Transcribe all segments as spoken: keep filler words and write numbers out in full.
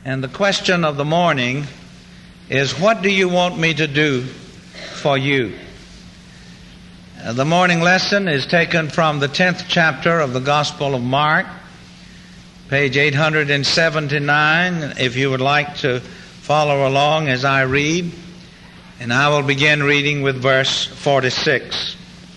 And the question of the morning is, what do you want me to do for you? Uh, the morning lesson is taken from the tenth chapter of the Gospel of Mark, page eight hundred seventy-nine, if you would like to follow along as I read. And I will begin reading with verse forty-six.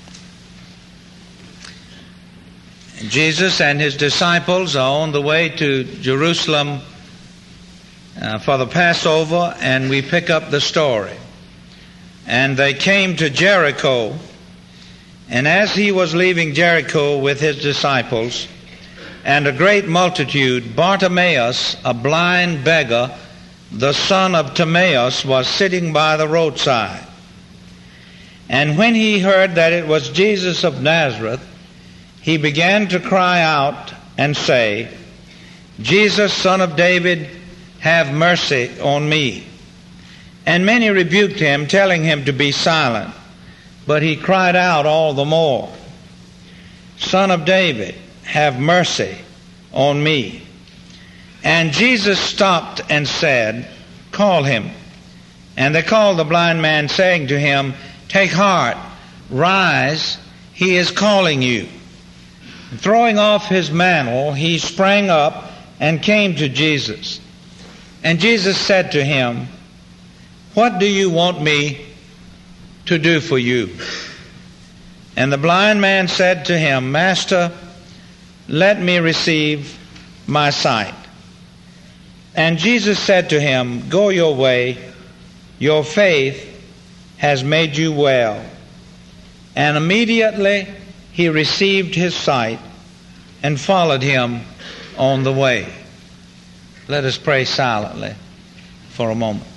Jesus and his disciples are on the way to Jerusalem uh, for the Passover, and we pick up the story. And they came to Jericho, and as he was leaving Jericho with his disciples and a great multitude, Bartimaeus, a blind beggar, the son of Timaeus, was sitting by the roadside. And when he heard that it was Jesus of Nazareth, he began to cry out and say, Jesus, Son of David, have mercy on me. And many rebuked him, telling him to be silent. But he cried out all the more, Son of David, have mercy on me. And Jesus stopped and said, Call him. And they called the blind man, saying to him, Take heart, rise, he is calling you. And throwing off his mantle, he sprang up and came to Jesus. And Jesus said to him, What do you want me to do for you? And the blind man said to him, Master, let me receive my sight. And Jesus said to him, Go your way, your faith has made you well. And immediately he received his sight and followed him on the way. Let us pray silently for a moment.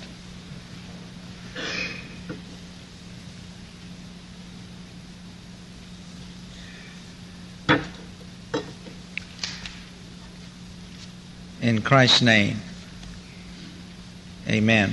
In Christ's name, amen.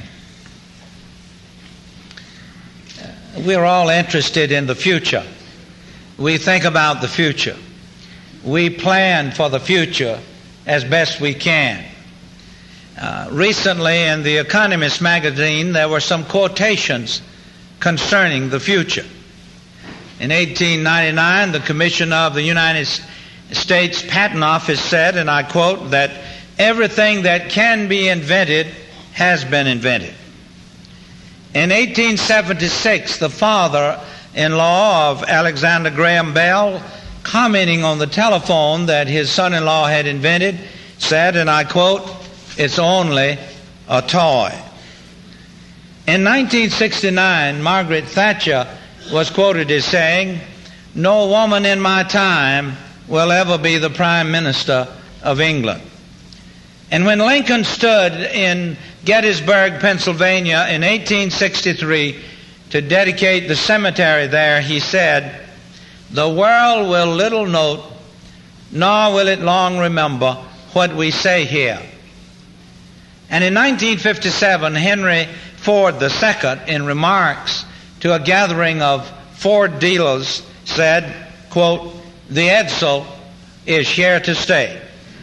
We're all interested in the future. We think about the future. We plan for the future as best we can. Uh, recently in the Economist magazine, there were some quotations concerning the future. In eighteen ninety-nine, the Commissioner of the United States Patent Office said, and I quote, that everything that can be invented has been invented. In eighteen seventy-six, the father-in-law of Alexander Graham Bell, commenting on the telephone that his son-in-law had invented, said, and I quote, It's only a toy. In nineteen sixty-nine, Margaret Thatcher was quoted as saying, No woman in my time will ever be the Prime Minister of England. And when Lincoln stood in Gettysburg, Pennsylvania in eighteen sixty-three to dedicate the cemetery there, he said, The world will little note, nor will it long remember what we say here. And in nineteen fifty-seven, Henry Ford the Second, in remarks to a gathering of Ford dealers, said, quote, The Edsel is here to stay.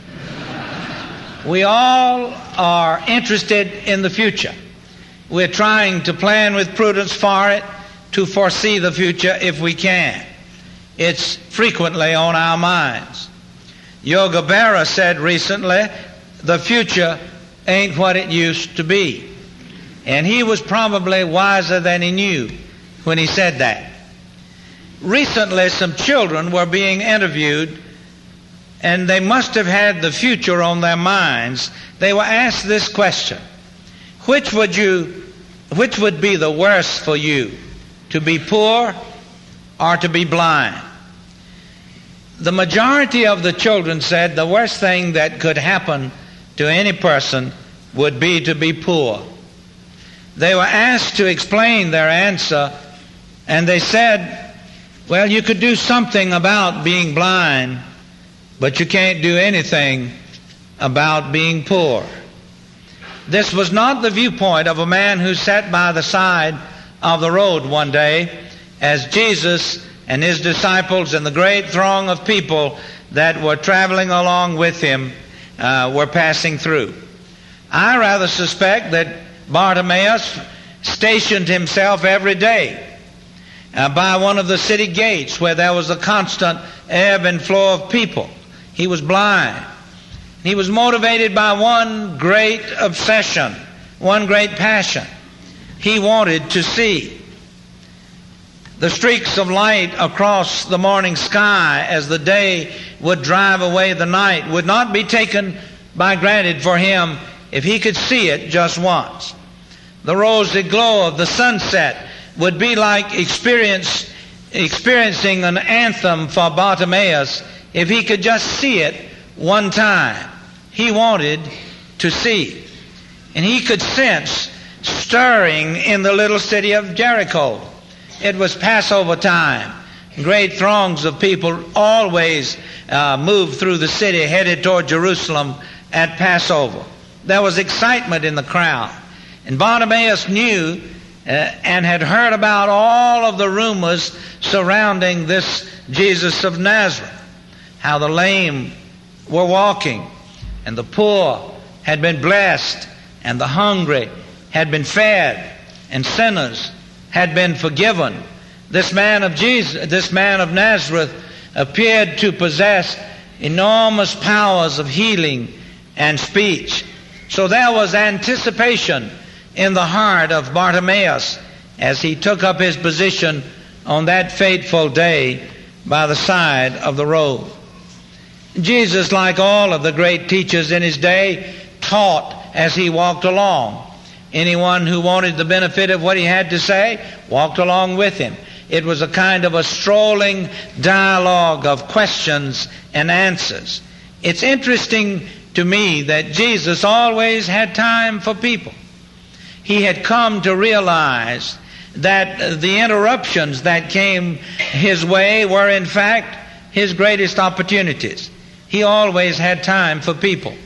We all are interested in the future. We're trying to plan with prudence for it, to foresee the future if we can. It's frequently on our minds. Yogi Berra said recently, the future ain't what it used to be. And he was probably wiser than he knew when he said that. Recently, some children were being interviewed, and they must have had the future on their minds. They were asked this question: Which would you, which would be the worst for you, to be poor or to be blind? The majority of the children said the worst thing that could happen to any person would be to be poor. They were asked to explain their answer, and they said, well, you could do something about being blind, but you can't do anything about being poor. This was not the viewpoint of a man who sat by the side of the road one day as Jesus and his disciples and the great throng of people that were traveling along with him uh, were passing through. I rather suspect that Bartimaeus stationed himself every day uh, by one of the city gates where there was a constant ebb and flow of people. He was blind. He was motivated by one great obsession, one great passion. He wanted to see. The streaks of light across the morning sky as the day would drive away the night would not be taken by granted for him if he could see it just once. The rosy glow of the sunset would be like experience, experiencing an anthem for Bartimaeus if he could just see it one time. He wanted to see. And he could sense stirring in the little city of Jericho. It was Passover time. Great throngs of people always uh, moved through the city, headed toward Jerusalem at Passover. There was excitement in the crowd. And Bartimaeus knew uh, and had heard about all of the rumors surrounding this Jesus of Nazareth. How the lame were walking, and the poor had been blessed, and the hungry had been fed, and sinners had been forgiven. This man of Jesus, this man of Nazareth appeared to possess enormous powers of healing and speech. So there was anticipation in the heart of Bartimaeus as he took up his position on that fateful day by the side of the road. Jesus, like all of the great teachers in his day, taught as he walked along. Anyone who wanted the benefit of what he had to say walked along with him. It was a kind of a strolling dialogue of questions and answers. It's interesting to me that Jesus always had time for people. He had come to realize that the interruptions that came his way were in fact his greatest opportunities. He always had time for people.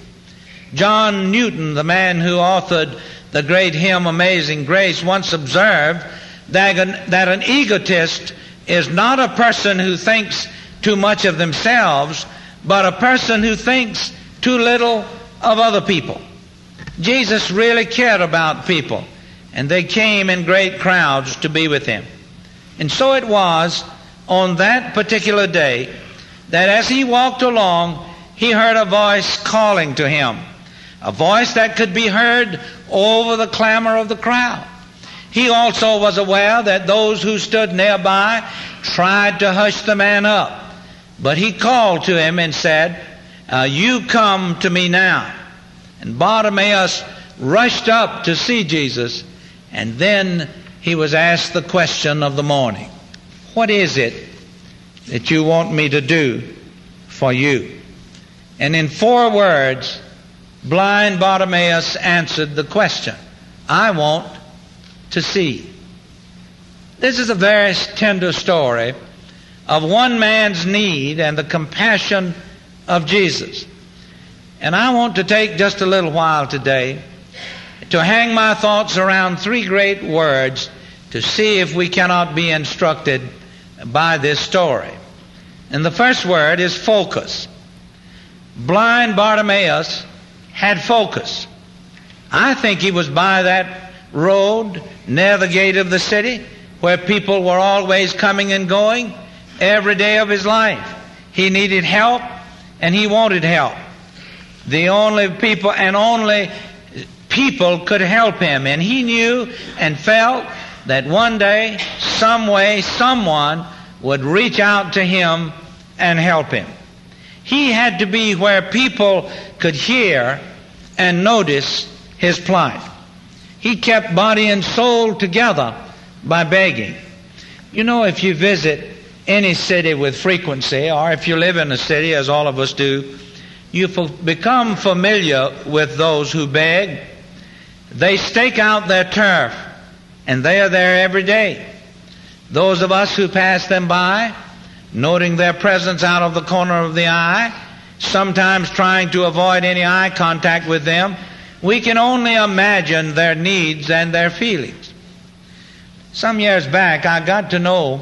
John Newton, the man who authored the great hymn Amazing Grace, once observed that an, that an egotist is not a person who thinks too much of themselves, but a person who thinks too little of other people. Jesus really cared about people, and they came in great crowds to be with him. And so it was on that particular day that as he walked along, he heard a voice calling to him, a voice that could be heard over the clamor of the crowd. He also was aware that those who stood nearby tried to hush the man up, but he called to him and said, uh, "You come to me now." And Bartimaeus rushed up to see Jesus, and then he was asked the question of the morning, "What is it that you want me to do for you?" And in four words, blind Bartimaeus answered the question, "I want to see." This is a very tender story of one man's need and the compassion of Jesus. And I want to take just a little while today to hang my thoughts around three great words to see if we cannot be instructed by this story. And the first word is focus. Blind Bartimaeus had focus. I think he was by that road near the gate of the city where people were always coming and going every day of his life. He needed help and he wanted help. The only people and only people could help him, and he knew and felt that one day, some way, someone would reach out to him and help him. He had to be where people could hear and notice his plight. He kept body and soul together by begging. You know, if you visit any city with frequency, or if you live in a city, as all of us do, you become familiar with those who beg. They stake out their turf, and they are there every day. Those of us who pass them by, noting their presence out of the corner of the eye, sometimes trying to avoid any eye contact with them, we can only imagine their needs and their feelings. Some years back, I got to know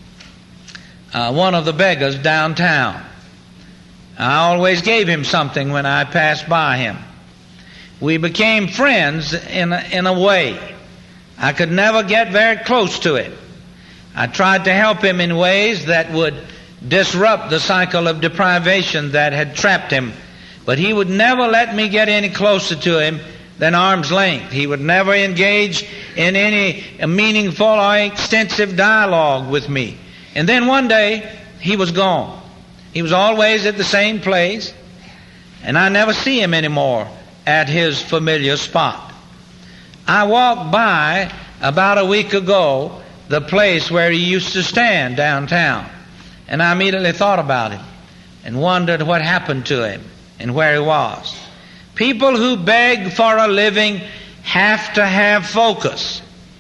uh, one of the beggars downtown. I always gave him something when I passed by him. We became friends in a, in a way. I could never get very close to him. I tried to help him in ways that would disrupt the cycle of deprivation that had trapped him. But he would never let me get any closer to him than arm's length. He would never engage in any meaningful or extensive dialogue with me. And then one day, he was gone. He was always at the same place, and I never see him anymore at his familiar spot. I walked by about a week ago the place where he used to stand downtown, and I immediately thought about him and wondered what happened to him and where he was. People who beg for a living have to have focus.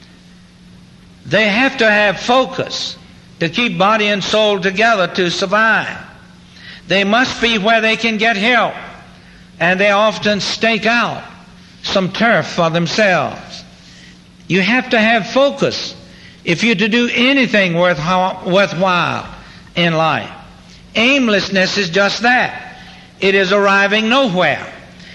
They have to have focus to keep body and soul together to survive. They must be where they can get help, and they often stake out some turf for themselves. You have to have focus if you're to do anything worthwhile in life. Aimlessness is just that. It is arriving nowhere.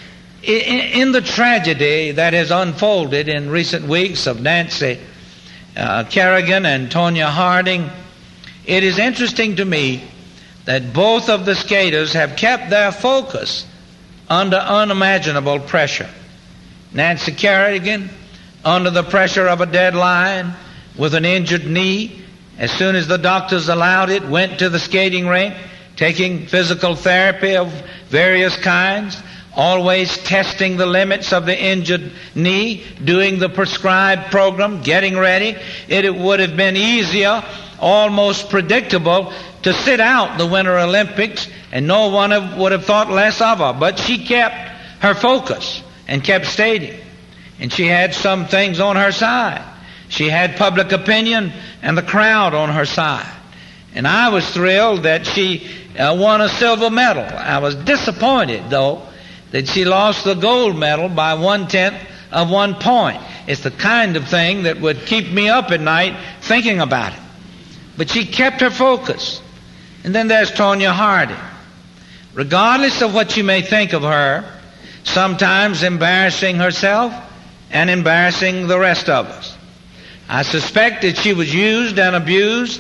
In the tragedy that has unfolded in recent weeks of Nancy uh, Kerrigan and Tonya Harding, it is interesting to me that both of the skaters have kept their focus under unimaginable pressure. Nancy Kerrigan, under the pressure of a deadline with an injured knee, as soon as the doctors allowed it, went to the skating rink, taking physical therapy of various kinds, always testing the limits of the injured knee, doing the prescribed program, getting ready. It would have been easier, almost predictable, to sit out the Winter Olympics, and no one would have thought less of her. But she kept her focus and kept skating. And she had some things on her side. She had public opinion and the crowd on her side. And I was thrilled that she uh, won a silver medal. I was disappointed, though, that she lost the gold medal by one-tenth of one point. It's the kind of thing that would keep me up at night thinking about it. But she kept her focus. And then there's Tonya Harding. Regardless of what you may think of her, sometimes embarrassing herself and embarrassing the rest of us. I suspect that she was used and abused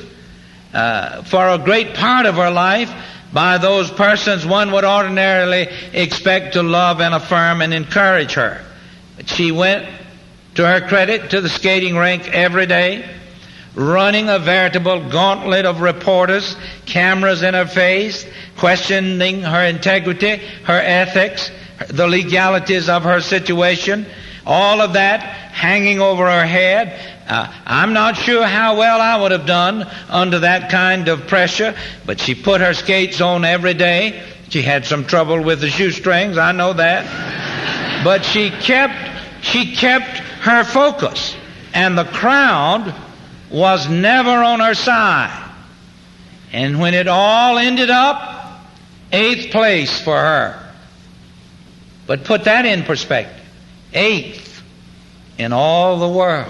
uh, for a great part of her life by those persons one would ordinarily expect to love and affirm and encourage her. But she went, to her credit, to the skating rink every day, running a veritable gauntlet of reporters, cameras in her face, questioning her integrity, her ethics, the legalities of her situation, all of that hanging over her head. Uh, I'm not sure how well I would have done under that kind of pressure, but she put her skates on every day. She had some trouble with the shoestrings, I know that. But she kept, she kept her focus, and the crowd was never on her side. And when it all ended up, eighth place for her. But put that in perspective. Eighth in all the world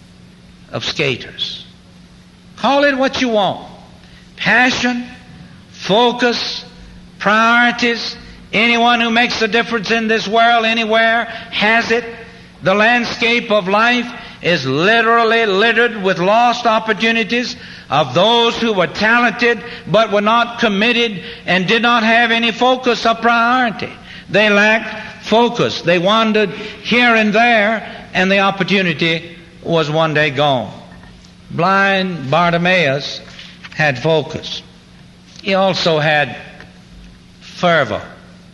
of skaters. Call it what you want. Passion, focus, priorities. Anyone who makes a difference in this world anywhere has it. The landscape of life is literally littered with lost opportunities of those who were talented but were not committed and did not have any focus or priority. They lacked focus. They wandered here and there, and the opportunity was one day gone. Blind Bartimaeus had focus. He also had fervor.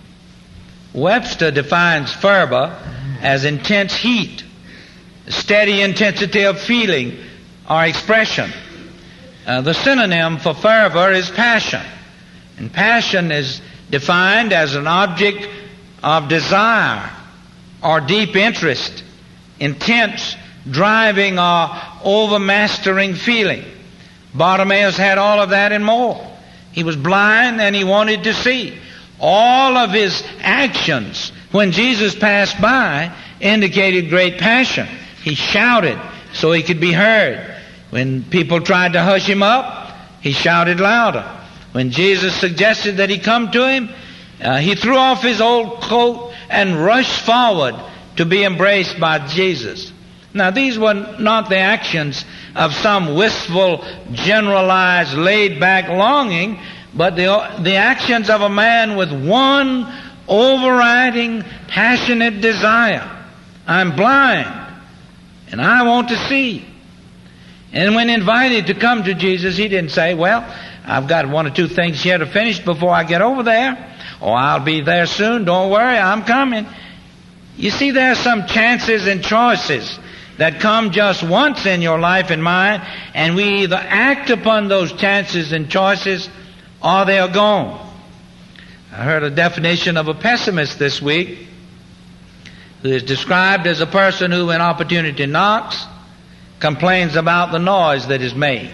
Webster defines fervor as intense heat, steady intensity of feeling or expression. Uh, the synonym for fervor is passion. And passion is defined as an object of desire or deep interest, intense, driving or overmastering feeling. Bartimaeus had all of that and more. He was blind and he wanted to see. All of his actions when Jesus passed by indicated great passion. He shouted so he could be heard. When people tried to hush him up, he shouted louder. When Jesus suggested that he come to him, uh, he threw off his old coat, and rushed forward to be embraced by Jesus. Now, these were not the actions of some wistful, generalized, laid-back longing, but the, the actions of a man with one overriding, passionate desire. I'm blind, and I want to see. And when invited to come to Jesus, he didn't say, well, I've got one or two things here to finish before I get over there, or I'll be there soon, don't worry, I'm coming. You see, there are some chances and choices that come just once in your life and mine, and we either act upon those chances and choices or they are gone. I heard a definition of a pessimist this week, who is described as a person who, when opportunity knocks, complains about the noise that is made.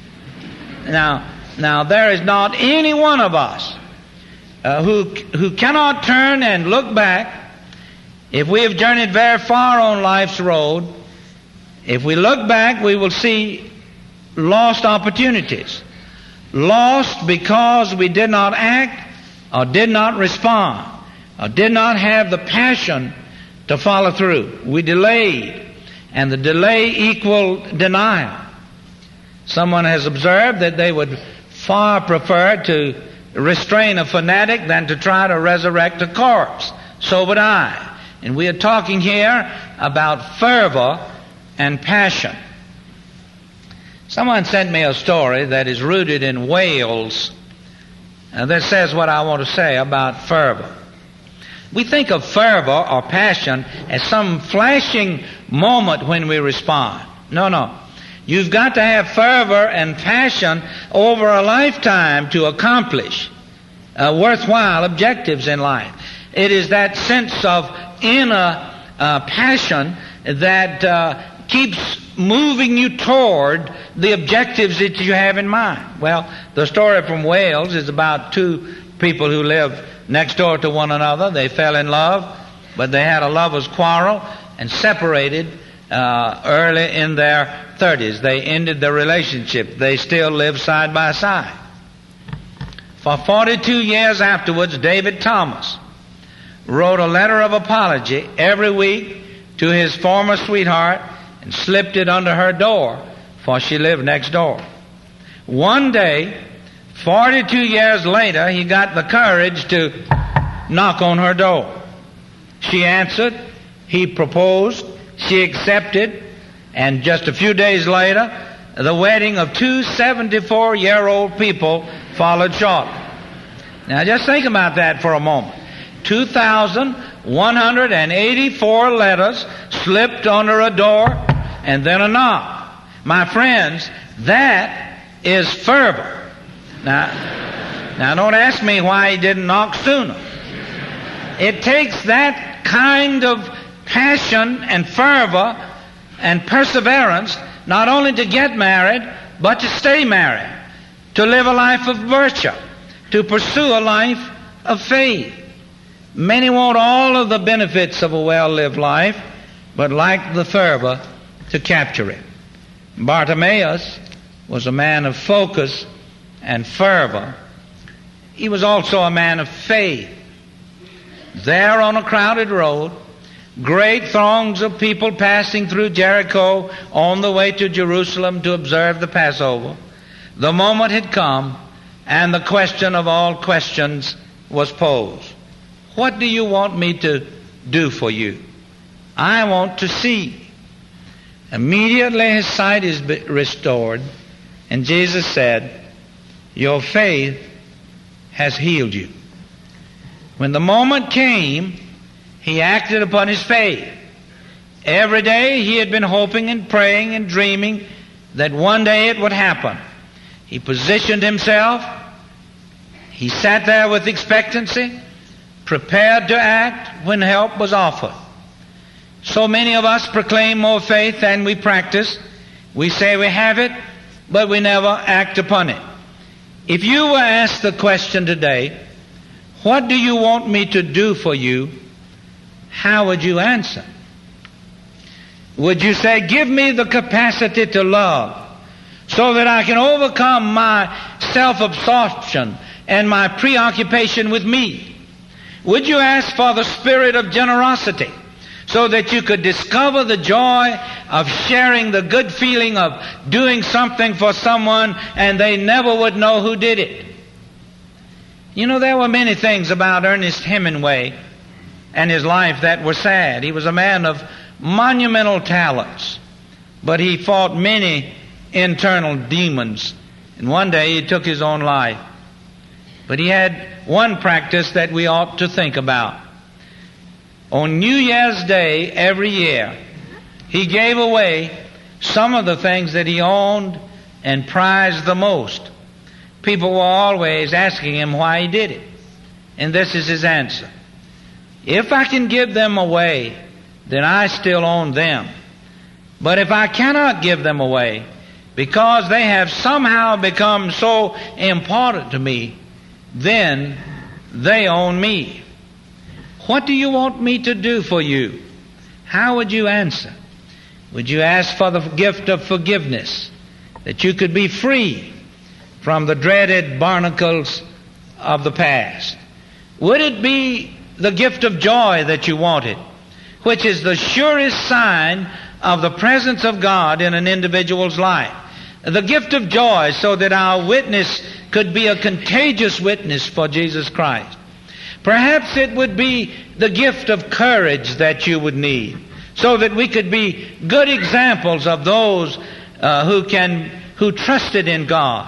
Now, now there is not any one of us uh, who who cannot turn and look back. If we have journeyed very far on life's road, if we look back, we will see lost opportunities. Lost because we did not act or did not respond or did not have the passion to follow through. We delayed, and the delay equaled denial. Someone has observed that they would far prefer to restrain a fanatic than to try to resurrect a corpse. So would I. And we are talking here about fervor and passion. Someone sent me a story that is rooted in Wales uh, that says what I want to say about fervor. We think of fervor or passion as some flashing moment when we respond. No, no. You've got to have fervor and passion over a lifetime to accomplish uh, worthwhile objectives in life. It is that sense of inner uh, passion that uh, keeps moving you toward the objectives that you have in mind. Well, the story from Wales is about two people who live next door to one another. They fell in love, but they had a lover's quarrel and separated uh, early in their thirties. They ended their relationship. They still live side by side. For forty-two years afterwards, David Thomas wrote a letter of apology every week to his former sweetheart and slipped it under her door, for she lived next door. One day, forty-two years later, he got the courage to knock on her door. She answered, he proposed, she accepted, and just a few days later, the wedding of two seventy-four-year-old people followed shortly. Now just think about that for a moment. two thousand one hundred eighty-four letters slipped under a door and then a knock. My friends, that is fervor. Now, now don't ask me why he didn't knock sooner. It takes that kind of passion and fervor and perseverance not only to get married, but to stay married, to live a life of virtue, to pursue a life of faith. Many want all of the benefits of a well-lived life, but lack the fervor to capture it. Bartimaeus was a man of focus and fervor. He was also a man of faith. There on a crowded road, great throngs of people passing through Jericho on the way to Jerusalem to observe the Passover, the moment had come, and the question of all questions was posed. What do you want me to do for you? I want to see. Immediately his sight is restored, and Jesus said, your faith has healed you. When the moment came, he acted upon his faith. Every day he had been hoping and praying and dreaming that one day it would happen. He positioned himself. He sat there with expectancy, prepared to act when help was offered. So many of us proclaim more faith than we practice. We say we have it, but we never act upon it. If you were asked the question today, what do you want me to do for you? How would you answer? Would you say, give me the capacity to love so that I can overcome my self-absorption and my preoccupation with me? Would you ask for the spirit of generosity so that you could discover the joy of sharing the good feeling of doing something for someone and they never would know who did it? You know, there were many things about Ernest Hemingway and his life that were sad. He was a man of monumental talents, but he fought many internal demons. And one day he took his own life. But he had one practice that we ought to think about. On New Year's Day every year, he gave away some of the things that he owned and prized the most. People were always asking him why he did it. And this is his answer. If I can give them away, then I still own them. But if I cannot give them away, because they have somehow become so important to me, then they own me. What do you want me to do for you? How would you answer? Would you ask for the gift of forgiveness, that you could be free from the dreaded barnacles of the past? Would it be the gift of joy that you wanted, which is the surest sign of the presence of God in an individual's life? The gift of joy so that our witness could be a contagious witness for Jesus Christ. Perhaps it would be the gift of courage that you would need, so that we could be good examples of those uh, who can who trusted in God.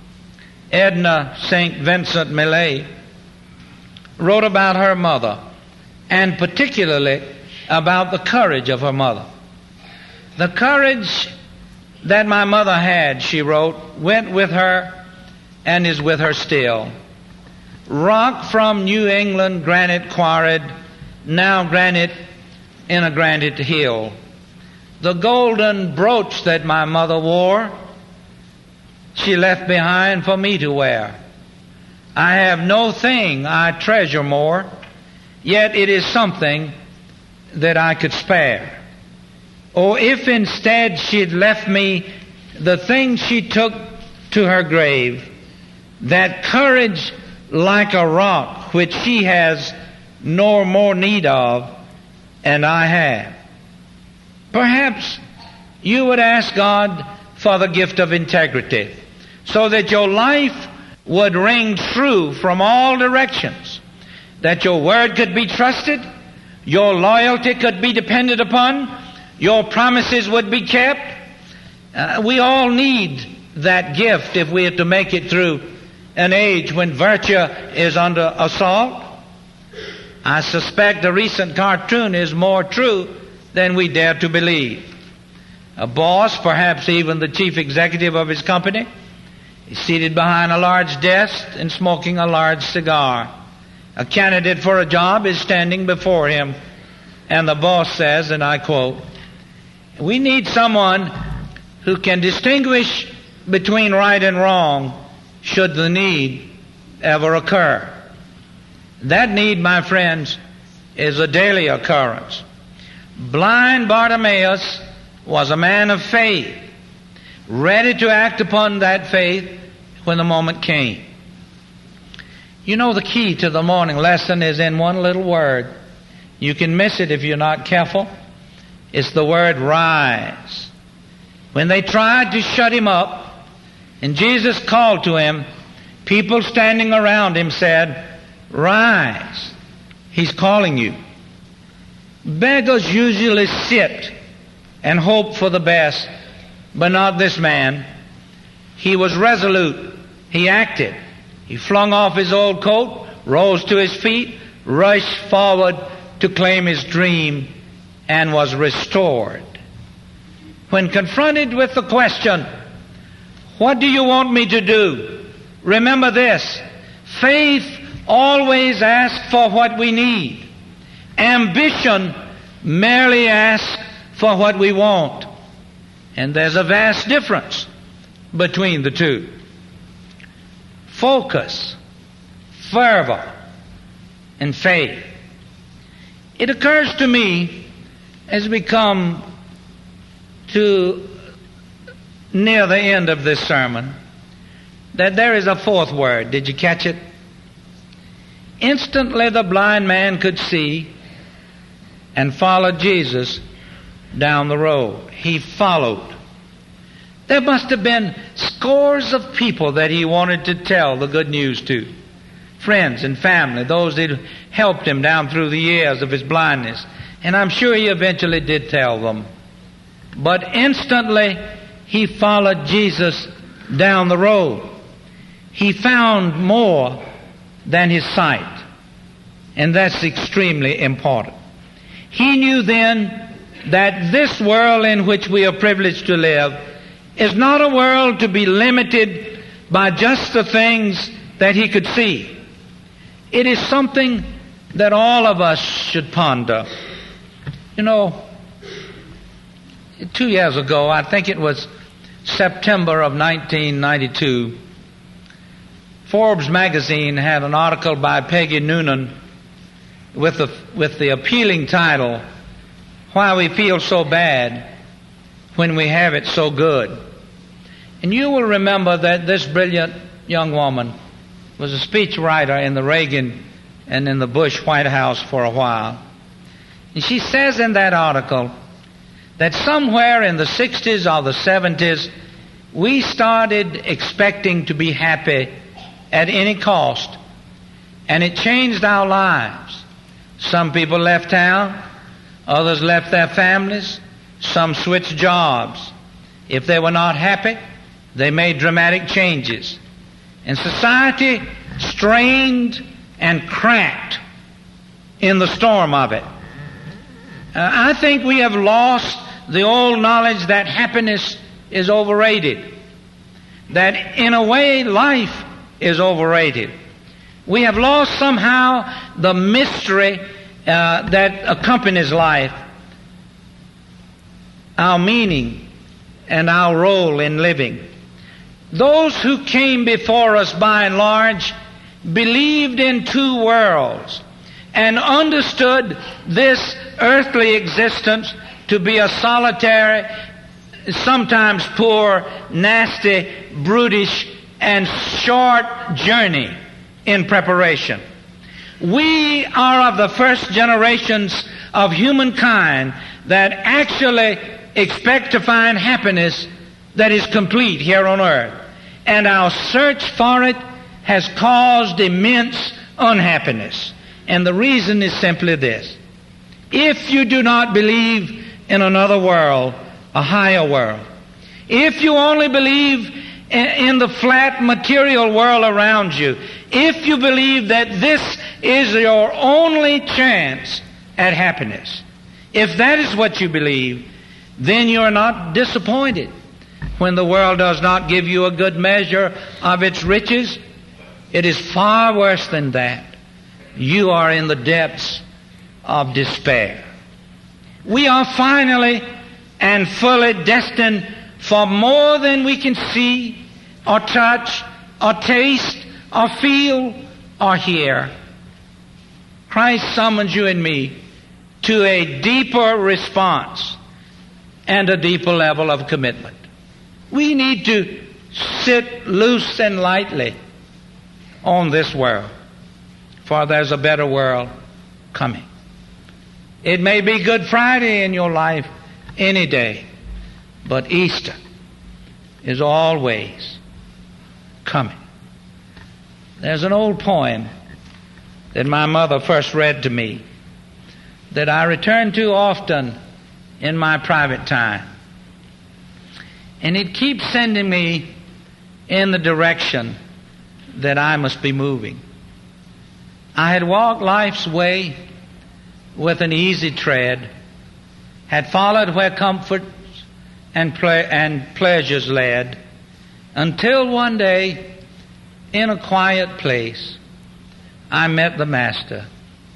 Edna Saint Vincent Millay wrote about her mother, and particularly about the courage of her mother. The courage that my mother had, she wrote, went with her and is with her still. Rock from New England granite quarried, now granite in a granite hill. The golden brooch that my mother wore, she left behind for me to wear. I have no thing I treasure more, yet it is something that I could spare. Or if instead she'd left me the thing she took to her grave, that courage like a rock which she has no more need of, and I have. Perhaps you would ask God for the gift of integrity, so that your life would ring true from all directions, that your word could be trusted, your loyalty could be depended upon, your promises would be kept. Uh, we all need that gift if we are to make it through an age when virtue is under assault. I suspect a recent cartoon is more true than we dare to believe. A boss, perhaps even the chief executive of his company, is seated behind a large desk and smoking a large cigar. A candidate for a job is standing before him, and the boss says, and I quote, "We need someone who can distinguish between right and wrong should the need ever occur." That need, my friends, is a daily occurrence. Blind Bartimaeus was a man of faith, ready to act upon that faith when the moment came. You know, the key to the morning lesson is in one little word. You can miss it if you're not careful. It's the word rise. When they tried to shut him up, and Jesus called to him, people standing around him said, "Rise." He's calling you. Beggars usually sit and hope for the best, but not this man. He was resolute. He acted. He flung off his old coat, rose to his feet, rushed forward to claim his dream, and was restored. When confronted with the question, "What do you want me to do?" remember this: faith always asks for what we need. Ambition merely asks for what we want. And there's a vast difference between the two. Focus, fervor, and faith. It occurs to me as we come to near the end of this sermon that there is a fourth word. Did you catch it? Instantly the blind man could see and followed Jesus down the road. He followed. There must have been scores of people that he wanted to tell the good news to. Friends and family, those that helped him down through the years of his blindness. And I'm sure he eventually did tell them. But instantly he followed Jesus down the road. He found more than his sight. And that's extremely important. He knew then that this world in which we are privileged to live is not a world to be limited by just the things that he could see. It is something that all of us should ponder. You know, two years ago, I think it was September of nineteen ninety-two, Forbes magazine had an article by Peggy Noonan with the, with the appealing title, "Why We Feel So Bad When We Have It So Good." And you will remember that this brilliant young woman was a speechwriter in the Reagan and in the Bush White House for a while. And she says in that article that somewhere in the sixties or the seventies, we started expecting to be happy at any cost, and it changed our lives. Some people left town, others left their families, some switched jobs. If they were not happy, they made dramatic changes. And society strained and cracked in the storm of it. Uh, I think we have lost the old knowledge that happiness is overrated, that in a way life is overrated. We have lost somehow the mystery uh, that accompanies life, our meaning and our role in living. Those who came before us, by and large, believed in two worlds and understood this earthly existence to be a solitary, sometimes poor, nasty, brutish, and short journey in preparation. We are of the first generations of humankind that actually expect to find happiness that is complete here on earth. And our search for it has caused immense unhappiness. And the reason is simply this. If you do not believe in another world, a higher world, if you only believe in the flat material world around you, if you believe that this is your only chance at happiness, if that is what you believe, then you are not disappointed when the world does not give you a good measure of its riches. It is far worse than that. You are in the depths of despair. We are finally and fully destined for more than we can see or touch or taste or feel or hear. Christ summons you and me to a deeper response and a deeper level of commitment. We need to sit loose and lightly on this world, for there's a better world coming. It may be Good Friday in your life any day, but Easter is always coming. There's an old poem that my mother first read to me that I return to often in my private time. And it keeps sending me in the direction that I must be moving. I had walked life's way with an easy tread, had followed where comforts and, ple- and pleasures led, until one day, in a quiet place, I met the Master,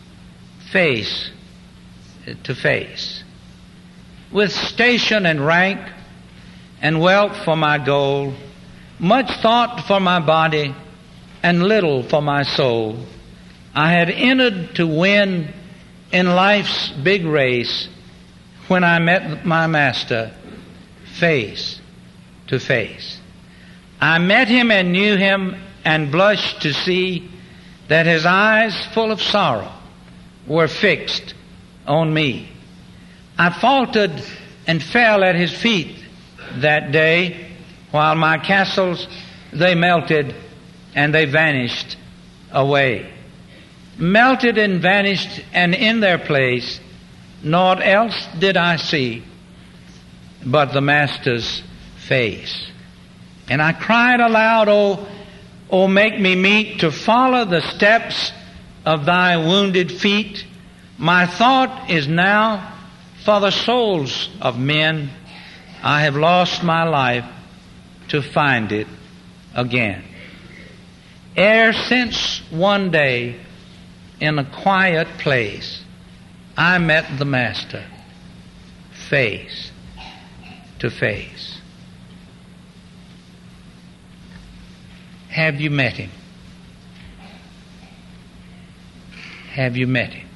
face to face. With station and rank and wealth for my goal, much thought for my body and little for my soul, I had entered to win in life's big race when I met my Master face to face. I met him and knew him and blushed to see that his eyes, full of sorrow, were fixed on me. I faltered and fell at his feet that day, while my castles, they melted and they vanished away. Melted and vanished, and in their place naught else did I see but the Master's face. And I cried aloud, Oh, oh, make me meet to follow the steps of thy wounded feet. My thought is now for the souls of men. I have lost my life to find it again. Ere since one day in a quiet place I met the Master face to face. Have you met him? Have you met him?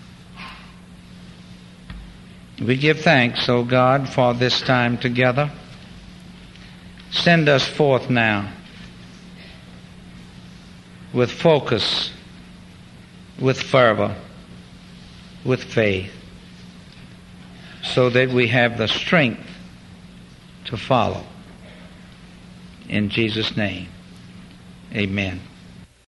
We give thanks, O God, for this time together. Send us forth now with focus, with fervor, with faith, so that we have the strength to follow. In Jesus' name, amen.